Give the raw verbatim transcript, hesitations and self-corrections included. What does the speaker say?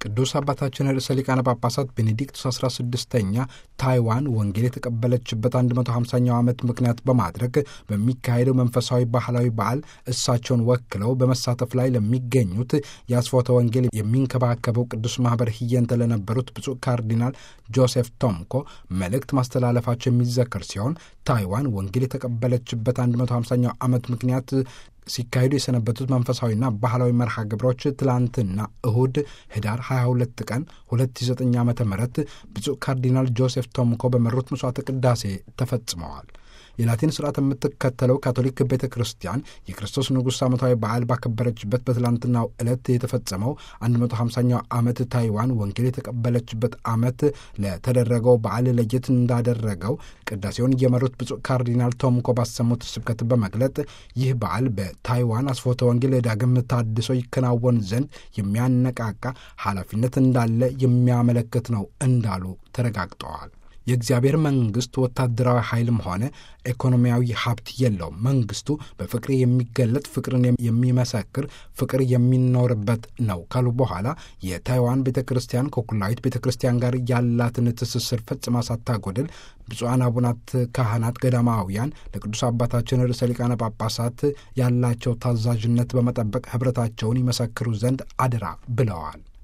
ቅዱስ አባታችን ርዕሰ ሊቃነ ጳጳሳት ቤኔዲክቱስ አስራ ስድስተኛ ታይዋን ወንጌል የተቀበለችበት አንድ መቶ ሃምሳኛው ዓመት ምክንያት በማድረግ በሚካሄደው መንፈሳዊ ባህላዊ በዓል እሳቸውን ወክለው በመሳተፍ ላይ ለሚገኙት የአስፎተ ወንጌል የሚንከባከበው ቅዱስ ማኅበር ህየንተ ለነበሩት ብፁዕ ካርዲናል ጆሴፍ ቶምኮ መልእክት ማስተላለፋቸው የሚዘከር ሲሆን ታይዋን ወንጌል የተቀበለችበት አንድ መቶ ሃምሳኛው ዓመት ምክንያት ሲካሄዱ የሰነበቱት መንፈሳዊና ባህላዊ መርሃ ግብሮች ትላንትና እሁድ ህዳር ሃያ ሁለት ቀን ሁለት ሺህ ዘጠኝ ዓመተ ምህረት ብፁዕ ካርዲናል ጆሴፍ ቶምኮ በመሩት መስዋዕተ ቅዳሴ ተፈጽመዋል። የላቲን ስርዓት የምትከተለው ካቶሊክ ቤተ ክርስቲያን የክርስቶስ ንጉሥ ዓመታዊ በዓል ባከበረችበት በትላንትናው ዕለት የተፈጸመው አንድ መቶ ሃምሳኛው ዓመት ታይዋን ወንጌል የተቀበለችበት ዓመት ለተደረገው በዓል ለየት እንዳደረገው ቅዳሴውን የመሩት ብፁዕ ካርዲናል ቶምኮ ባሰሙት ስብከት በመግለጥ ይህ በዓል በታይዋን አስፎተ ወንጌል ዳግም ታድሶ ይከናወን ዘንድ የሚያነቃቃ ኃላፊነት እንዳለ የሚያመለክት ነው እንዳሉ ተረጋግጠዋል። የእግዚአብሔር መንግሥት ወታደራዊ ኃይልም ሆነ ኢኮኖሚያዊ ሀብት የለውም። መንግሥቱ በፍቅር የሚገለጥ ፍቅርን የሚመሰክር ፍቅር የሚኖርበት ነው ካሉ በኋላ የታይዋን ቤተ ክርስቲያን ከኩላዊት ቤተ ክርስቲያን ጋር ያላትን ትስስር ፈጽማ ሳታጎድል ብፁዓን አቡናት ካህናት ገዳማውያን ለቅዱስ አባታችን ርዕሰ ሊቃነ ጳጳሳት ያላቸው ታዛዥነት በመጠበቅ ኅብረታቸውን ይመሰክሩ ዘንድ አደራ ብለዋል።